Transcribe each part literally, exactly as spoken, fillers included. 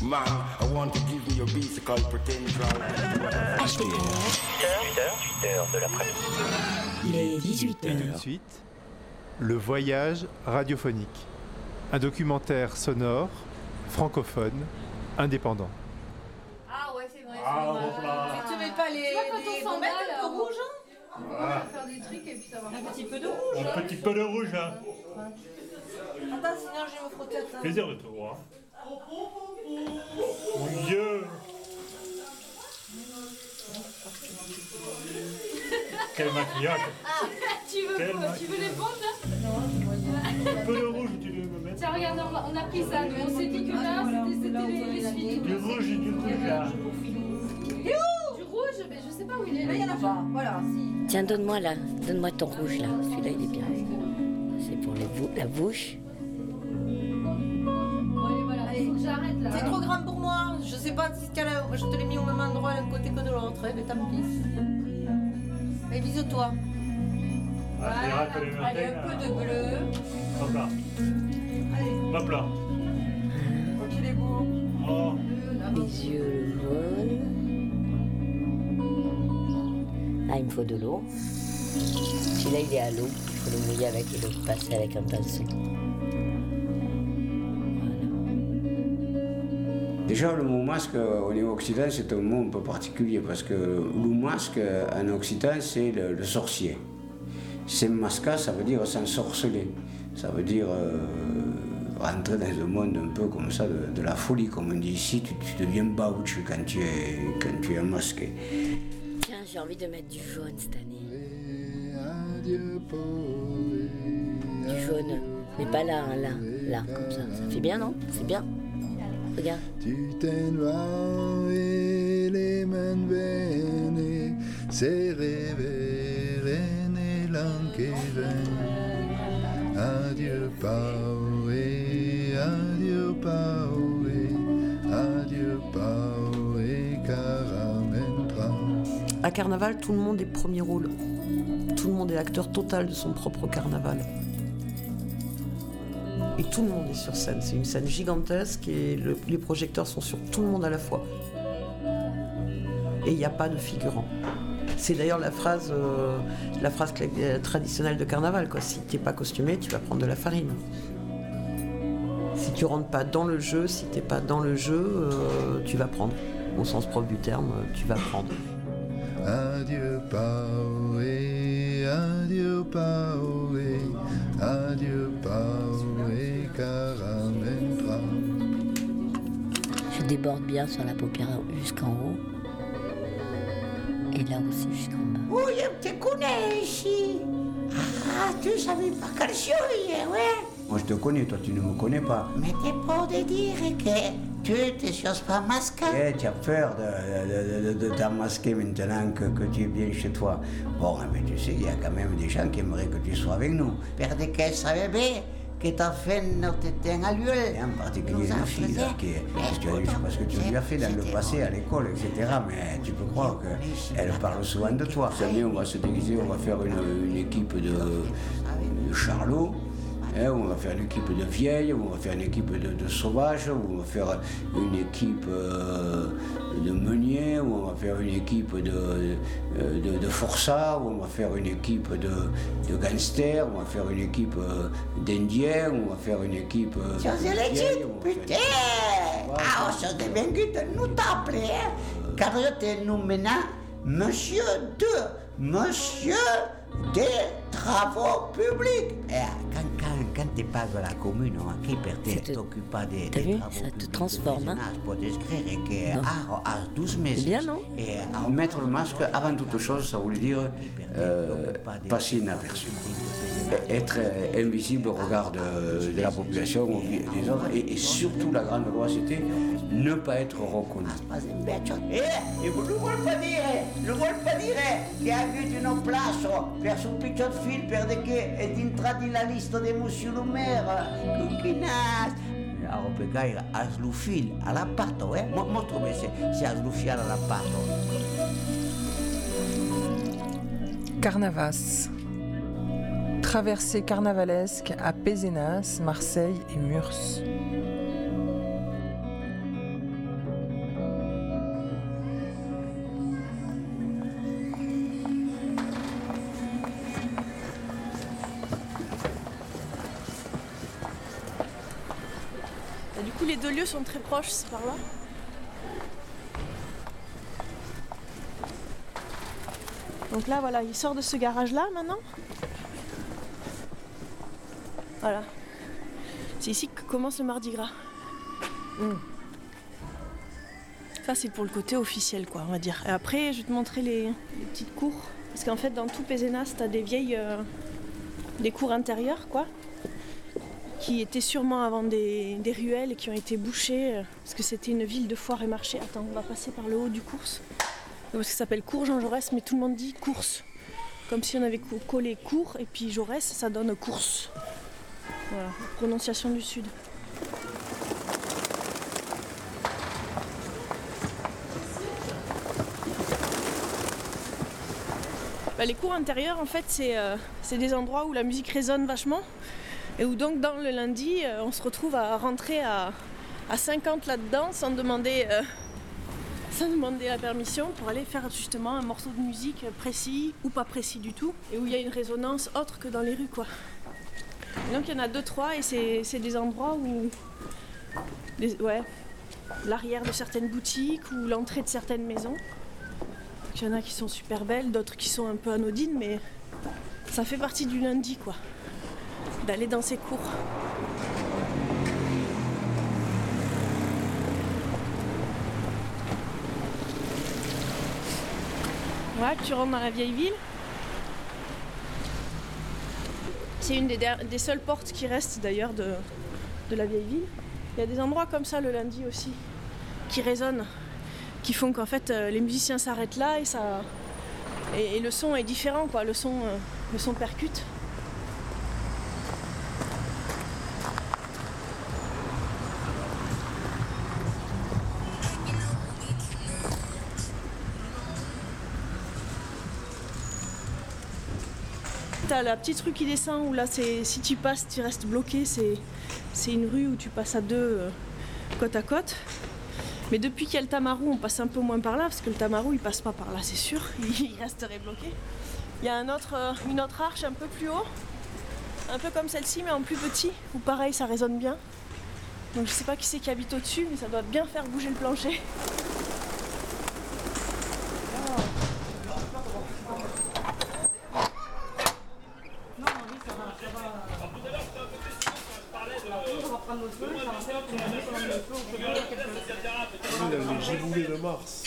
Man, I want to give me your physical potential. H T R. huit heures de l'après-midi. Il est dix-huit heures. Et tout de suite, le voyage radiophonique. Un documentaire sonore, francophone, indépendant. Ah ouais, c'est vrai. Ah, c'est bon, voilà. Tu mets pas les, Tu vois, quand les on s'en bombettes va, un peu là, rouges, hein On va faire des trucs et puis ça va. Un petit peu de rouge. Un petit peu de rouge, hein. Attends, sinon je vais me frotter. Attends. Plaisir de te voir. Mon Dieu. Quel maquillage. Tu veux, Quel tu veux les prendre là Un peu de rouge, tu veux me mettre. Tiens, regarde, on a, on a pris ça. On s'est dit que là, c'était, c'était les, les suites. Du rouge et du rouge, là. Du rouge, mais je sais pas où il est. Là, il y en a pas. Voilà, si. Tiens, donne-moi là, donne-moi ton rouge là. Celui-là, il est bien. C'est pour les bou- la bouche. Bon, allez, voilà, il faut que j'arrête là. C'est trop grand pour moi. Je sais pas si t'as la... je te l'ai mis au même endroit d'un côté que de l'autre. Eh ben, tant pis. Et bise-toi. Ah, c'est vrai que les Allez, matins, un peu de bleu. hop là. Allez, Hop là. ok, il est beau. Oh. Les yeux jaunes. Ah, il me faut de l'eau. Celui-là, il est à l'eau. Il faut le mouiller avec et le passer avec un pinceau. Déjà, le mot masque au niveau occitan, c'est un mot un peu particulier parce que le masque en occitan, c'est le, le sorcier. C'est masca, ça veut dire s'ensorceler. Ça veut dire euh, rentrer dans un monde un peu comme ça, de, de la folie, comme on dit ici. Tu, tu deviens baouch quand tu es, quand tu es masqué. Tiens, j'ai envie de mettre du jaune cette année. Du jaune. Mais pas là, hein, là. Là, comme ça. Ça fait bien, non? C'est bien. Regarde. Tu te'n vas et les mains bene, se reverene l'ancheren. Adieu Paoe, adieu Paoe, adieu Paoe, caramentra. À Carnaval, tout le monde est premier rôle. Tout le monde est acteur total de son propre carnaval. Et tout le monde est sur scène. C'est une scène gigantesque et le, les projecteurs sont sur tout le monde à la fois. Et il n'y a pas de figurant. C'est d'ailleurs la phrase, euh, la phrase traditionnelle de Carnaval, quoi. Si tu n'es pas costumé, tu vas prendre de la farine. Si tu rentres pas dans le jeu, si tu n'es pas dans le jeu, euh, tu vas prendre. Au sens propre du terme, tu vas prendre. Adieu Paoe, adieu Paoe, adieu Paoe, caramentra. Je déborde bien sur la paupière jusqu'en haut. Et là aussi jusqu'en bas. Oui, je te connais ici. Ah, tu savais pas quel show il est, ouais. Moi, je te connais, toi, tu ne me connais pas. Mais t'es pas de dire que tu te choses pas masqué. Eh, tu as peur de, de, de, de t'emmasquer maintenant que, que tu es bien chez toi. Bon, mais tu sais, il y a quand même des gens qui aimeraient que tu sois avec nous. Per de que savais bien que ta fin ne t'était à l'huile. Et en particulier une fille, là, qui est, parce, que, parce que tu lui as fait dans le passé à l'école, et cetera. Mais tu peux croire qu'elle parle souvent de toi. Samedi, on va se déguiser, on va faire une, une équipe de, de Charlot. Hein, on va faire une équipe de vieilles, on va faire une équipe de, de sauvages, on va faire une équipe euh, de meuniers, on va faire une équipe de, de, de, de forçats, on va faire une équipe de, de gangsters, on va faire une équipe euh, d'indiens, on va faire une équipe euh, Chose de vieilles, legit, on va faire putain. Ah, on se bien que nous t'appelais, hein. Car je te nomme maintenant Monsieur de Monsieur des Travaux Publics. Eh, quand, quand, quand tu passes à la commune, hein, qui peut te- t'occuper des, T'as des vu, travaux ça te publics transforme, de hein. voisinage pour t'inscrire et que Non. à, à douze meses. C'est bien, non? Et à mettre le masque, avant toute chose, ça voulait dire euh, passer inaperçu. Être euh, invisible au regard de, de la population ou des autres. Et, et surtout, la grande loi, c'était ne pas être reconnu. Eh, et vous ne voulez pas dire, ne voulez pas dire che ha avuto una plazo per su picciot fil per de che è entrato nella lista di Monsieur le Maire. Cucchinas. Alors, on peut gagner à le fil, à la pâte, ouais. Moi, moi, je trouve que c'est à le fil à la pâte. Carnavas. Traversée carnavalesque à Pézenas, Marseille et Murs. coup, les deux lieux sont très proches, c'est par là. Donc là, voilà, il sort de ce garage-là maintenant. Voilà. C'est ici que commence le Mardi Gras. Mmh. Ça, c'est pour le côté officiel, quoi, on va dire. Et après, je vais te montrer les, les petites cours. Parce qu'en fait, dans tout Pézenas, t'as des vieilles... Euh, des cours intérieures, quoi. Qui étaient sûrement avant des, des ruelles et qui ont été bouchées. Euh, parce que c'était une ville de foire et marché. Attends, on va passer par le haut du cours. Parce que ça s'appelle cours Jean Jaurès, mais tout le monde dit course. Comme si on avait collé cours et puis Jaurès, ça donne course. Voilà, prononciation du Sud. Bah, les cours intérieurs, en fait, c'est euh, c'est des endroits où la musique résonne vachement et où donc dans le lundi, euh, on se retrouve à rentrer à, à cinquante là-dedans sans demander, euh, sans demander la permission pour aller faire justement un morceau de musique précis ou pas précis du tout et où il y a une résonance autre que dans les rues, quoi. Et donc il y en a deux, trois et c'est des endroits où les, ouais, l'arrière de certaines boutiques ou l'entrée de certaines maisons. Il y en a qui sont super belles, d'autres qui sont un peu anodines, mais ça fait partie du lundi, quoi, d'aller dans ces cours. Ouais, tu rentres dans la vieille ville. C'est une des, des seules portes qui restent d'ailleurs de, de la vieille ville. Il y a des endroits comme ça le lundi aussi, qui résonnent, qui font qu'en fait euh, les musiciens s'arrêtent là et, ça, et, et le son est différent, quoi. Le son, euh, le son percute. T'as la petite rue qui descend où là c'est si tu passes tu restes bloqué, c'est une rue où tu passes à deux euh, côte à côte. Mais depuis qu'il y a le Tamarou, on passe un peu moins par là, parce que le Tamarou il passe pas par là, c'est sûr, il resterait bloqué. Il y a un autre, euh, une autre arche un peu plus haut, un peu comme celle-ci mais en plus petit, où pareil ça résonne bien. Donc je sais pas qui c'est qui habite au-dessus, mais ça doit bien faire bouger le plancher. Les giboulées de Mars.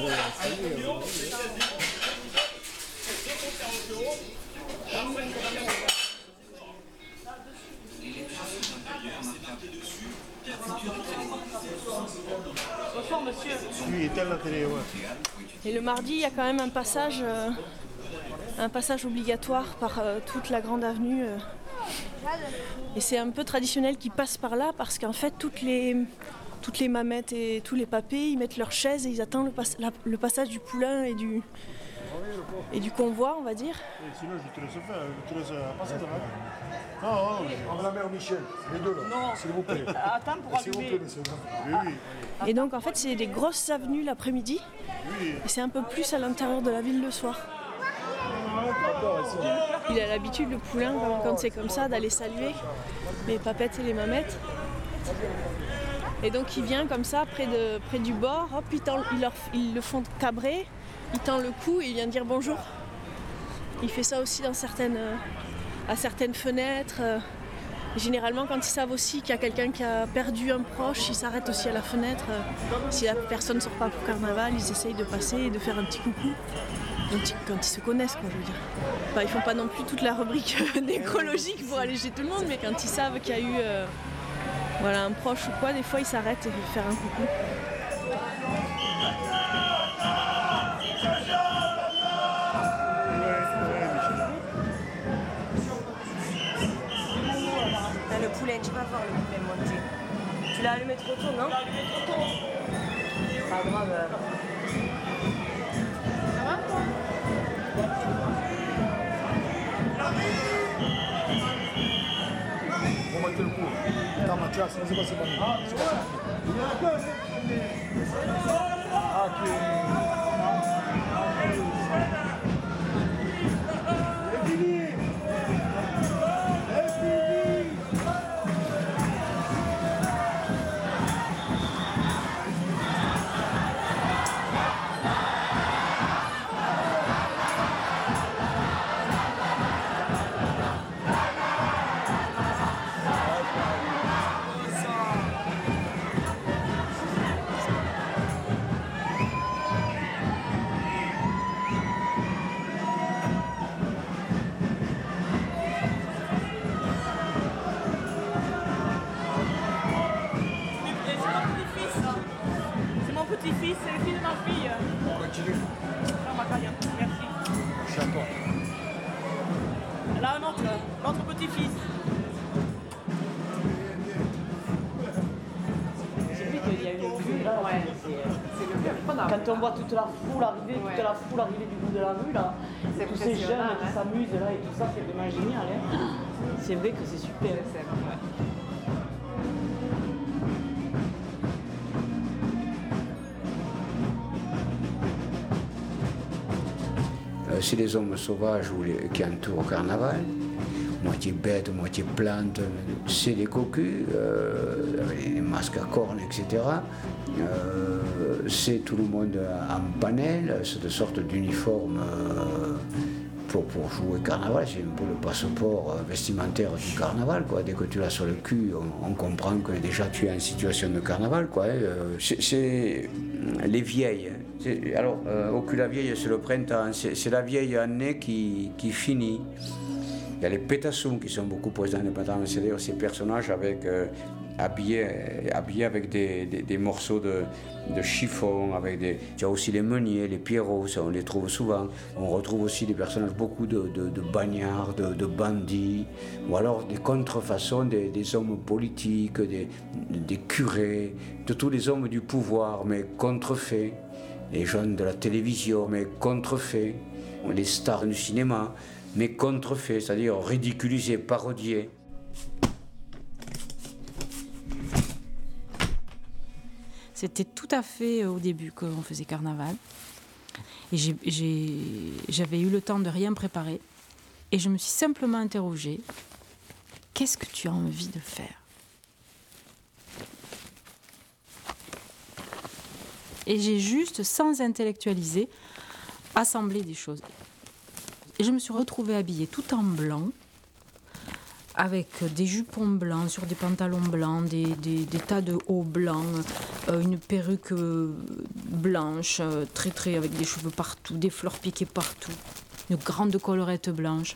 Bonsoir monsieur. Oui, éteins la télé, ouais. Et le mardi, il y a quand même un passage, euh, un passage obligatoire par euh, toute la grande avenue. Euh, et c'est un peu traditionnel qu'ils passent par là parce qu'en fait, toutes les, toutes les mamettes et tous les papés, ils mettent leurs chaises et ils attendent le, pas, la, le passage du poulain et du, et du convoi, on va dire. Et sinon, je te laisse faire, je te laisse passer de là. Non, non, on la mère Michel, les deux là. Non, s'il vous plaît. Attends pour allumer. S'il vous plaît, monsieur. Oui, oui. Et donc, en fait, c'est des grosses avenues l'après-midi. Oui. Et c'est un peu plus à l'intérieur de la ville le soir. Il a l'habitude, le poulain, quand c'est comme ça, d'aller saluer les papettes et les mamettes. Et donc il vient comme ça, près, de, près du bord, hop, il, tend, il, leur, il le font cabrer, il tend le cou et il vient dire bonjour. Il fait ça aussi dans certaines, à certaines fenêtres. Généralement, quand ils savent aussi qu'il y a quelqu'un qui a perdu un proche, ils s'arrêtent aussi à la fenêtre. Si la personne ne sort pas pour carnaval, ils essayent de passer et de faire un petit coucou. Quand ils se connaissent, quoi, je veux dire. Enfin, ils font pas non plus toute la rubrique nécrologique pour aller chez tout le monde, mais quand ils savent qu'il y a eu euh, voilà, un proche ou quoi, des fois ils s'arrêtent et veulent faire un coucou. Là, le poulet, tu vas voir le poulet monter. Tu l'as allumé trop tôt, non? Pas grave. Euh... On va mettre le coup. Attends, Mathias, c'est pas c'est bon. Ah, c'est bon. Ah, ok. C'est fini. C'est fini. C'est mon petit-fils, c'est le fils de ma fille. Continue. Non, ma carrière, merci. C'est à toi. Là, un autre, l'autre petit-fils. J'ai vu qu'il y a eu une vue là. Ouais, quand on voit toute la foule arriver, toute ouais. la foule arriver du bout de la rue là, et tous ces jeunes hein. qui s'amusent là et tout ça, c'est vraiment génial. Hein. C'est vrai que c'est super. C'est vrai. C'est les hommes sauvages ou les, qui entourent le carnaval, moitié bêtes, moitié plantes, c'est les cocus, euh, avec les masques à cornes, et cetera. Euh, c'est tout le monde en panel, cette sorte d'uniforme euh, pour, pour jouer carnaval, c'est un peu le passeport vestimentaire du carnaval, quoi. Dès que tu l'as sur le cul, on, on comprend que déjà tu es en situation de carnaval, quoi. Euh, c'est, c'est les vieilles. C'est, alors, euh, au cul la vieille, c'est le printemps, c'est, c'est la vieille année qui, qui finit. Il y a les pétassons qui sont beaucoup présents dans le printemps, c'est d'ailleurs ces personnages avec, euh, habillés, habillés avec des, des, des morceaux de, de chiffon, avec des... Il y a aussi les meuniers, les pierrots, ça, on les trouve souvent. On retrouve aussi des personnages, beaucoup de, de, de bagnards, de, de bandits, ou alors des contrefaçons des, des hommes politiques, des, des curés, de tous les hommes du pouvoir, mais contrefaits. Les jeunes de la télévision, mais contrefaits. Les stars du cinéma, mais contrefaits, c'est-à-dire ridiculisés, parodiés. C'était tout à fait au début qu'on faisait carnaval. Et j'ai, j'ai, j'avais eu le temps de rien préparer. Et je me suis simplement interrogée, qu'est-ce que tu as envie de faire ? Et j'ai juste, sans intellectualiser, assemblé des choses. Et je me suis retrouvée habillée tout en blanc, avec des jupons blancs sur des pantalons blancs, des, des, des tas de hauts blancs, euh, une perruque euh, blanche, euh, très très avec des cheveux partout, des fleurs piquées partout, une grande collerette blanche.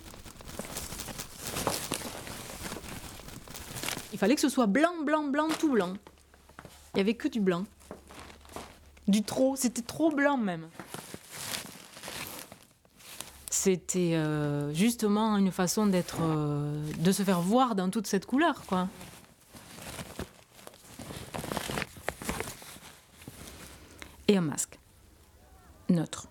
Il fallait que ce soit blanc, blanc, blanc, tout blanc. Il n'y avait que du blanc. Du trop, c'était trop blanc même. C'était euh, justement une façon d'être, euh, de se faire voir dans toute cette couleur, quoi. Et un masque neutre.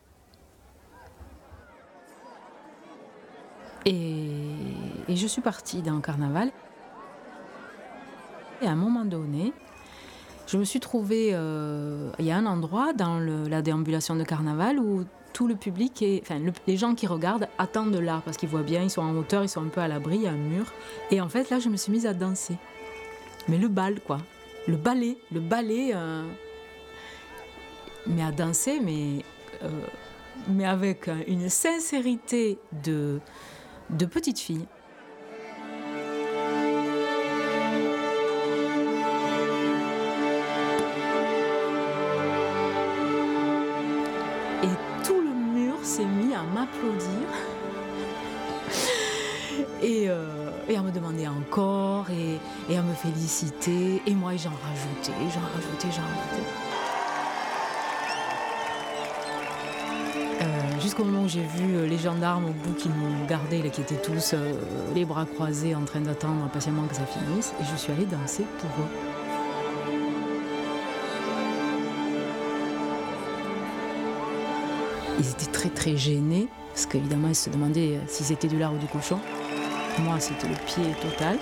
Et, et je suis partie dans le carnaval. Et à un moment donné, je me suis trouvée, euh, il y a un endroit dans le, la déambulation de carnaval où tout le public, est, enfin le, les gens qui regardent attendent là parce qu'ils voient bien, ils sont en hauteur, ils sont un peu à l'abri, il y a un mur. Et en fait là, je me suis mise à danser. Mais le bal, quoi. Le ballet, le ballet, euh, mais à danser, mais, euh, mais avec une sincérité de, de petite fille. S'est mis à m'applaudir et, euh, et à me demander encore et, et à me féliciter. Et moi, j'en rajoutais, j'en rajoutais, j'en rajoutais. Euh, jusqu'au moment où j'ai vu les gendarmes au bout qui nous gardaient, là, qui étaient tous euh, les bras croisés en train d'attendre patiemment que ça finisse. Et je suis allée danser pour eux. Ils étaient très très gênés, parce qu'évidemment ils se demandaient si c'était du lard ou du cochon. Moi c'était le pied total.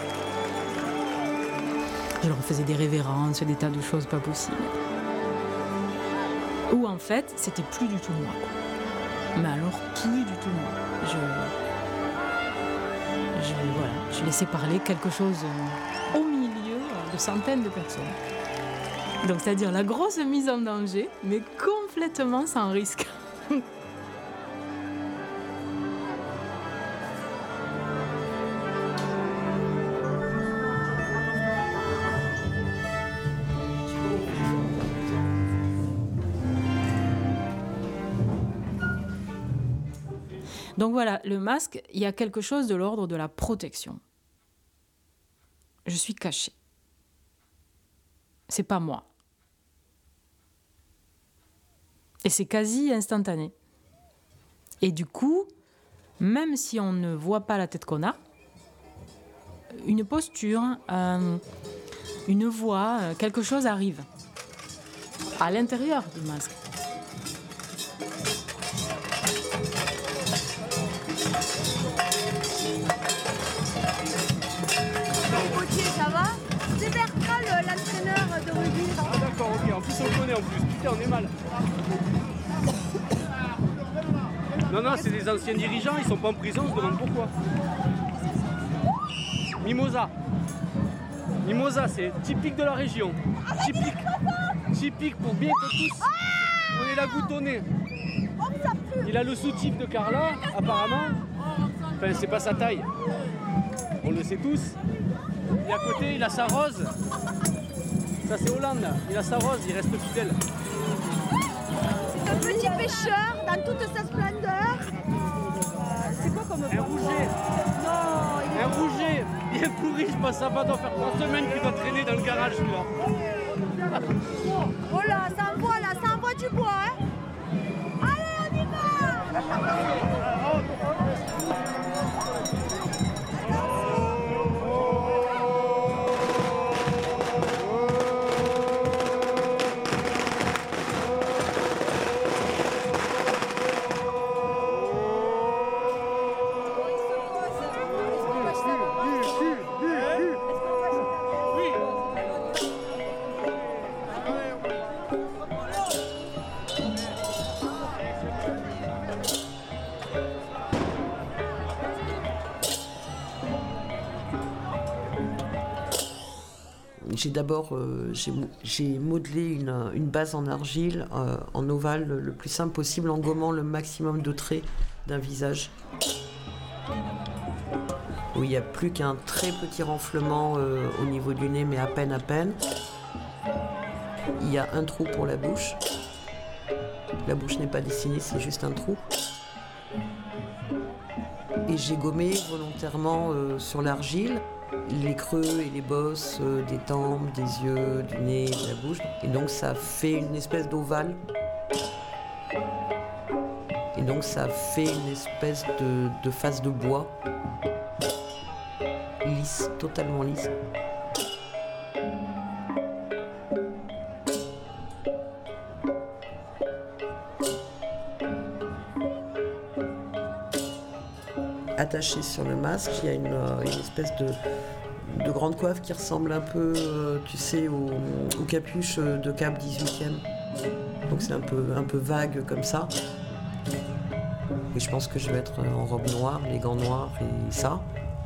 Je leur faisais des révérences, des tas de choses pas possibles. Ou en fait c'était plus du tout moi, quoi. Mais alors plus du tout moi. Je, je, voilà, je laissais parler quelque chose au milieu de centaines de personnes. Donc c'est-à-dire la grosse mise en danger, mais complètement sans risque. Donc voilà, le masque, il y a quelque chose de l'ordre de la protection. Je suis cachée. C'est pas moi. Et c'est quasi instantané. Et du coup, même si on ne voit pas la tête qu'on a, une posture, euh, une voix, euh, quelque chose arrive à l'intérieur du masque. Gauthier, ça va? C'est Bertrand, le- l'entraîneur de rugby. Ah d'accord, ok, en plus on le connaît en plus, putain on est mal. Non, non, c'est des anciens dirigeants, ils sont pas en prison, on se demande pourquoi. Mimosa. Mimosa, c'est typique de la région. Typique. Typique pour bien que tous on ait la goutte au nez. Il a le soutif de Carla, apparemment. Enfin, c'est pas sa taille. On le sait tous. Et à côté, il a sa rose. Ça, c'est Hollande. Il a sa rose, il reste fidèle. Un petit pêcheur dans toute sa splendeur. C'est quoi comme Un rouget. Non, il est Un rouget. Bien pourri, je pense que ça va doit faire trois semaines qu'il doit traîner dans le garage, celui-là. Oh là, ça envoie là, ça envoie du bois, hein. Allez, on y va. J'ai d'abord euh, j'ai, j'ai modelé une, une base en argile, euh, en ovale, le plus simple possible, en gommant le maximum de traits d'un visage. Où il n'y a plus qu'un très petit renflement euh, au niveau du nez, mais à peine, à peine. Il y a un trou pour la bouche. La bouche n'est pas dessinée, c'est juste un trou. Et j'ai gommé volontairement euh, sur l'argile les creux et les bosses euh, des tempes, des yeux, du nez, de la bouche. Et donc ça fait une espèce d'ovale. Et donc ça fait une espèce de, de face de bois. Lisse, totalement lisse. Attaché sur le masque, il y a une, une espèce de, de grande coiffe qui ressemble un peu, euh, tu sais, aux, aux capuches de Cap dix-huitième. Donc c'est un peu, un peu vague comme ça. Et je pense que je vais être en robe noire, les gants noirs et ça.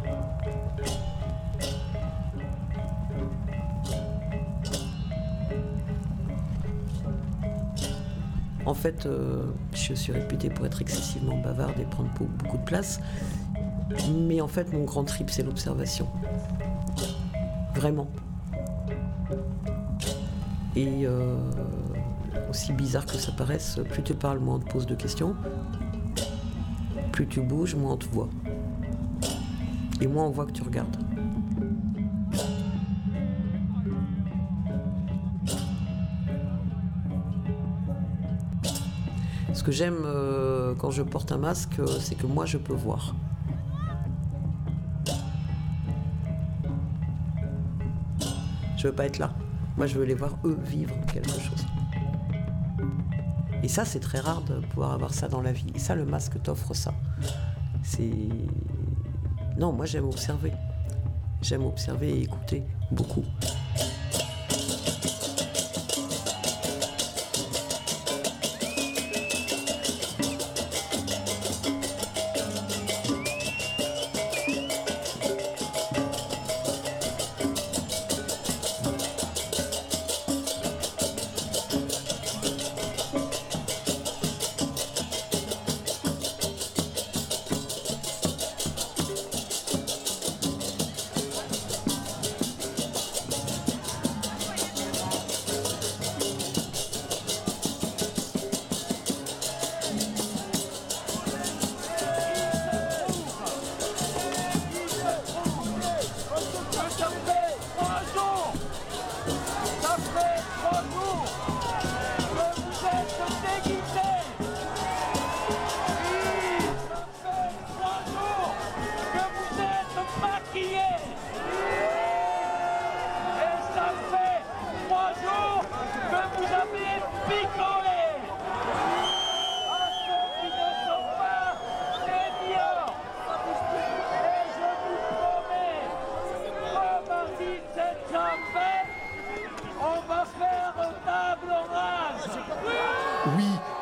En fait, euh, je suis réputée pour être excessivement bavarde et prendre beaucoup de place. Mais en fait, mon grand trip, c'est l'observation. Vraiment. Et euh, aussi bizarre que ça paraisse, plus tu parles, moins on te pose de questions. Plus tu bouges, moins on te voit. Et moins on voit que tu regardes. Ce que j'aime euh, quand je porte un masque, euh, c'est que moi, je peux voir. Je veux pas être là. Moi, je veux les voir, eux, vivre quelque chose. Et ça, c'est très rare de pouvoir avoir ça dans la vie. Et ça, le masque t'offre ça. C'est... Non, moi, j'aime observer. J'aime observer et écouter beaucoup.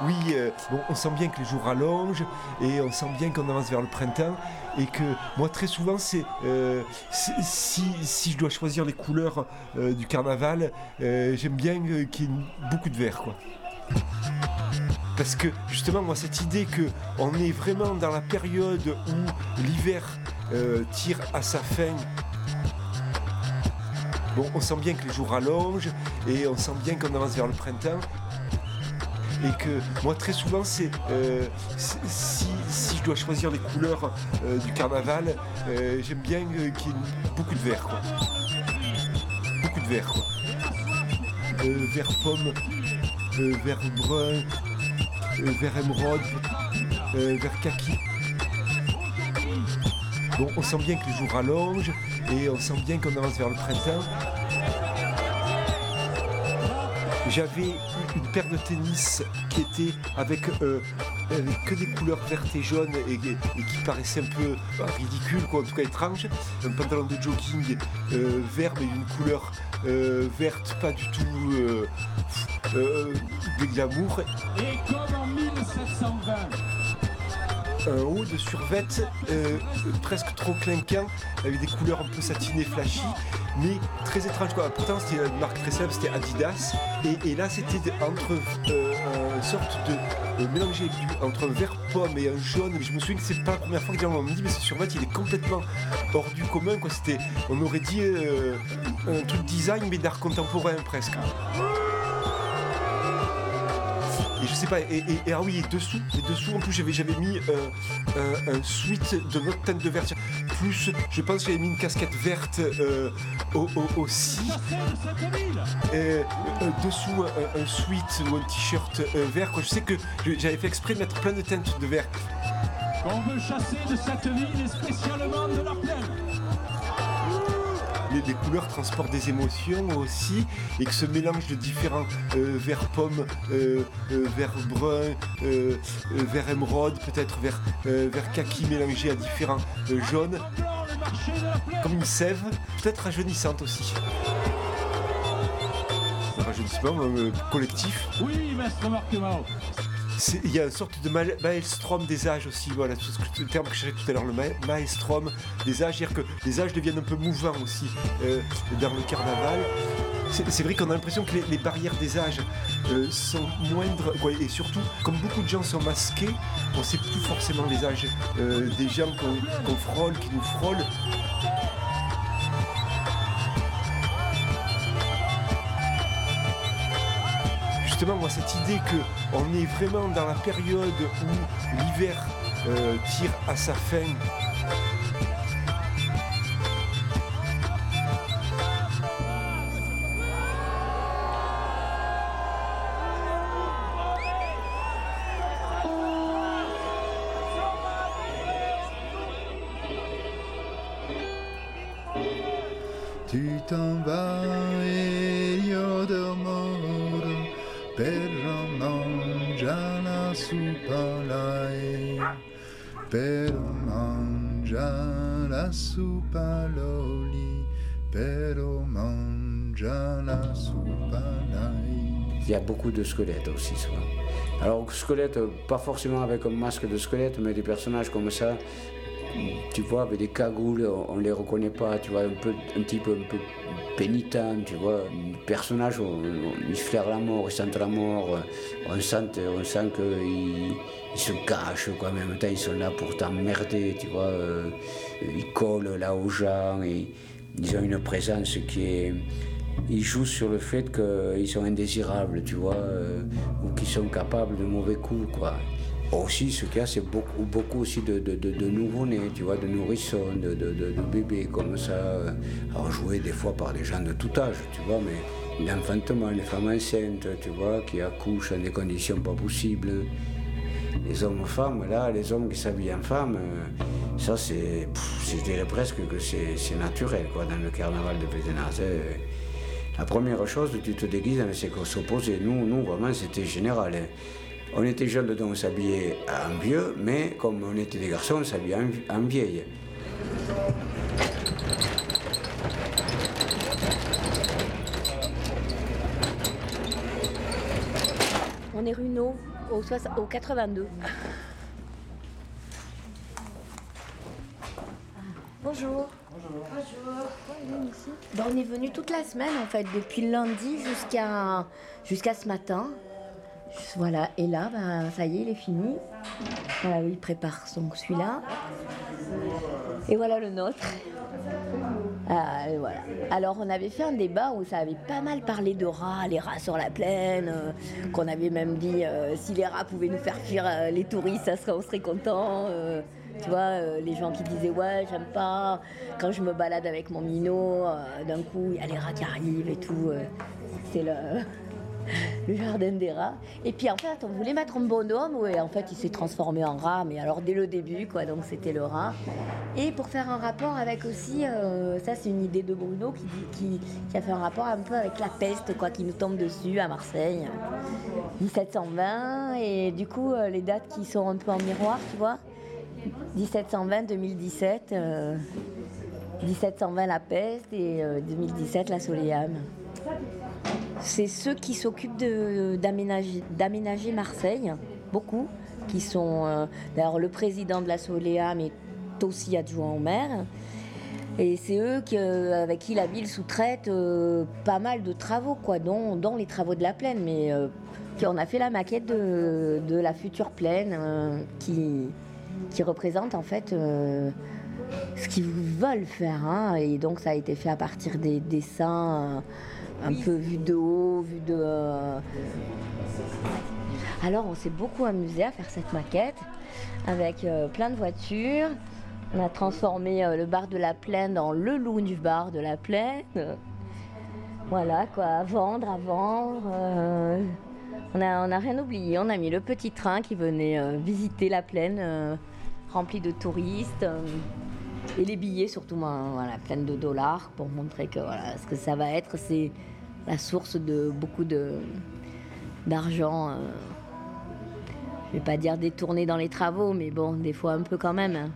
oui, euh, bon, on sent bien que les jours rallongent et on sent bien qu'on avance vers le printemps et que moi très souvent c'est euh, si, si je dois choisir les couleurs euh, du carnaval, euh, j'aime bien euh, qu'il y ait beaucoup de vert, quoi. Parce que justement moi cette idée qu'on est vraiment dans la période où l'hiver euh, tire à sa fin. Bon, on sent bien que les jours rallongent et on sent bien qu'on avance vers le printemps. Et que moi très souvent c'est euh, si, si je dois choisir les couleurs euh, du carnaval, euh, j'aime bien euh, qu'il y ait beaucoup de vert, quoi. Beaucoup de vert, quoi. Euh, vert pomme, euh, vert brun, euh, vert émeraude, euh, vert kaki. Bon, on sent bien que les jours rallongent et on sent bien qu'on avance vers le printemps. J'avais une paire de tennis qui était avec, euh, avec que des couleurs vertes et jaunes et, et, et qui paraissait un peu bah, ridicule, quoi, en tout cas étrange. Un pantalon de jogging euh, vert mais d'une couleur euh, verte, pas du tout euh, euh, de glamour. Et comme en mille sept cent vingt. Un haut de survêt euh, presque trop clinquant, avec des couleurs un peu satinées, flashy, mais très étrange, quoi. Pourtant c'était une marque très célèbre, c'était Adidas, et, et là c'était entre euh, une sorte de euh, mélanger entre un vert pomme et un jaune. Mais je me souviens que c'est pas la première fois que on me dit mais ce survêt il est complètement hors du commun, quoi. C'était, on aurait dit euh, un truc design mais d'art contemporain presque. Et je sais pas, et, et, et ah oui, et dessous, et dessous en plus j'avais, j'avais mis euh, un, un sweat de notre teinte de vert. Plus, je pense que j'avais mis une casquette verte euh, au, au, aussi. Et, euh, dessous un, un sweat ou un t-shirt euh, vert, quoi. Je sais que j'avais fait exprès de mettre plein de teintes de vert. Qu'on veut chasser de cette ville et spécialement de la plaine. Les, les couleurs transportent des émotions aussi, et que ce mélange de différents euh, verts pommes, euh, euh, vert brun, euh, euh, vert émeraude, peut-être vert, euh, vert kaki mélangé à différents euh, jaunes, comme une sève, peut-être rajeunissante aussi. Un rajeunissement euh, collectif. Oui, maître Marc Mao. Il y a une sorte de maelstrom des âges aussi, voilà, tout ce, le terme que je cherchais tout à l'heure, le ma- maelstrom des âges, c'est-à-dire que les âges deviennent un peu mouvants aussi euh, dans le carnaval. C'est, c'est vrai qu'on a l'impression que les, les barrières des âges euh, sont moindres, quoi, et surtout, comme beaucoup de gens sont masqués, on ne sait plus forcément les âges euh, des gens qu'on, qu'on frôle, qui nous frôlent. Justement, moi, cette idée qu'on est vraiment dans la période où l'hiver euh, tire à sa fin. Tu t'en vas e io dormo per mangiare la soupalai, per mangiare la soupaloli, per mangiare la soupalai. Il y a beaucoup de squelettes aussi souvent. Alors squelettes, pas forcément avec un masque de squelette, mais des personnages comme ça, tu vois, avec des cagoules, on ne les reconnaît pas, tu vois, un, peu, un type un peu pénitent, tu vois, un personnage, on, on, il flaire la mort, il sent la mort, on sent, on sent qu'ils ils se cachent, quoi, mais en même temps ils sont là pour t'emmerder, tu vois, euh, ils collent là aux gens, et ils ont une présence qui est... Ils jouent sur le fait qu'ils sont indésirables, tu vois, euh, ou qu'ils sont capables de mauvais coups, quoi. Aussi, ce qu'il y a, c'est beaucoup, beaucoup aussi de, de, de, de nouveau-nés, tu vois, de nourrissons, de, de, de, de bébés comme ça, alors joués des fois par des gens de tout âge, tu vois, mais l'enfantement, les femmes enceintes, tu vois, qui accouchent dans des conditions pas possibles. Les hommes-femmes, là, les hommes qui s'habillent en femmes, ça, c'est, pff, je dirais presque que c'est, c'est naturel, quoi, dans le carnaval de Pézenas. La première chose, tu te déguises, c'est qu'on s'opposait. Nous, nous, vraiment, c'était général. Hein. On était jeunes, donc on s'habillait en vieux, mais comme on était des garçons, on s'habillait en, en vieille. On est Runeau, au, au quatre-vingt-deux. Bonjour. Bonjour. Bonjour. Ben, on est venu toute la semaine en fait, depuis lundi jusqu'à jusqu'à ce matin. Voilà, et là, ben, ça y est, il est fini. Voilà, il prépare son celui-là. Et voilà le nôtre. Ah, et voilà. Alors on avait fait un débat où ça avait pas mal parlé de rats, les rats sur la plaine, euh, qu'on avait même dit euh, si les rats pouvaient nous faire fuir euh, les touristes, ça serait, on serait contents. Euh, tu vois, euh, les gens qui disaient ouais, j'aime pas, quand je me balade avec mon minot, euh, d'un coup il y a les rats qui arrivent et tout. Euh, c'est le... le jardin des rats. Et puis en fait, on voulait mettre un bonhomme, et en fait, il s'est transformé en rat, mais alors dès le début, quoi, donc c'était le rat. Et pour faire un rapport avec aussi, euh, ça c'est une idée de Bruno qui, dit, qui, qui a fait un rapport un peu avec la peste, quoi, qui nous tombe dessus à Marseille, dix-sept cent vingt, et du coup, euh, les dates qui sont un peu en miroir, tu vois, dix-sept cent vingt deux mille dix-sept, euh, dix-sept cent vingt la peste, et euh, deux mille dix-sept la Soleam. C'est ceux qui s'occupent de, d'aménager, d'aménager Marseille, beaucoup, qui sont... Euh, d'ailleurs, le président de la Soleam est aussi adjoint au maire. Et c'est eux qui, euh, avec qui la ville sous-traite euh, pas mal de travaux, quoi, dont, dont les travaux de la plaine. Mais euh, qui, on a fait la maquette de, de la future plaine euh, qui, qui représente en fait euh, ce qu'ils veulent faire. Hein. Et donc, ça a été fait à partir des dessins... Euh, un peu vu de haut, vu de... Euh... Alors on s'est beaucoup amusé à faire cette maquette avec euh, plein de voitures. On a transformé euh, le bar de la Plaine en le lounge bar de la Plaine. Voilà quoi, à vendre, à vendre. Euh... On n'a on a rien oublié, on a mis le petit train qui venait euh, visiter la Plaine, euh, rempli de touristes. Euh... Et les billets surtout, voilà, pleines de dollars pour montrer que voilà, ce que ça va être, c'est la source de beaucoup de, d'argent. Euh, je ne vais pas dire détourné dans les travaux, mais bon, des fois un peu quand même. Hein.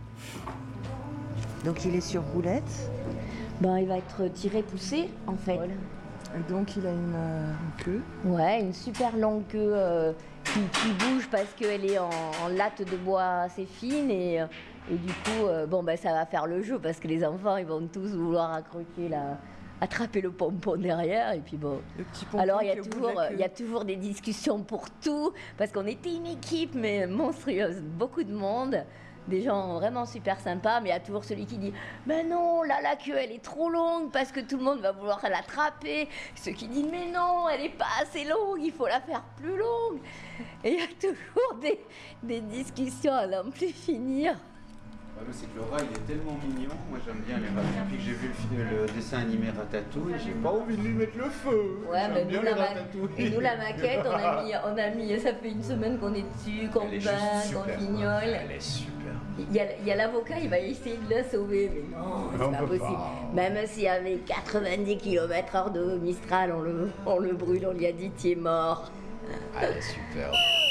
Donc il est sur roulette. Ben, il va être tiré, poussé en fait. Voilà. Et donc il a une, euh, une queue. Ouais, une super longue queue euh, qui, qui bouge parce qu'elle est en, en latte de bois assez fine et... Euh, Et du coup, euh, bon, ben, ça va faire le jeu parce que les enfants, ils vont tous vouloir accrocher la... attraper le pompon derrière. Et puis bon. Le petit pompon. Alors, il y a toujours, il y a toujours des discussions pour tout parce qu'on était une équipe, mais monstrueuse. Beaucoup de monde. Des gens vraiment super sympas, mais il y a toujours celui qui dit « Mais non, là, la queue, elle est trop longue parce que tout le monde va vouloir l'attraper. » Ceux qui disent « Mais non, elle n'est pas assez longue, il faut la faire plus longue. » Et il y a toujours des, des discussions à n'en plus finir. C'est que le rat il est tellement mignon, moi j'aime bien les rats. Depuis que j'ai vu le, le dessin animé Ratatouille, j'ai pas envie de lui mettre le feu. Ouais, mais nous, la ma- et nous la maquette, on a, mis, on a mis, ça fait une semaine qu'on est dessus, qu'on peint, qu'on fignole. Elle est super. Il y a, il y a l'avocat, il va essayer de la sauver, mais non, c'est on pas peut possible. pas. Même s'il y avait quatre-vingt-dix kilomètres heure de Mistral, on le, on le brûle, on lui a dit « T'es mort ». Elle est super.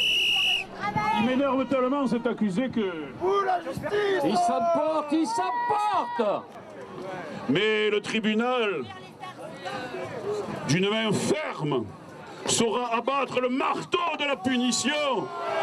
Il m'énerve tellement cet accusé que... Où la justice? Il s'emporte, il s'emporte. Mais le tribunal, d'une main ferme, saura abattre le marteau de la punition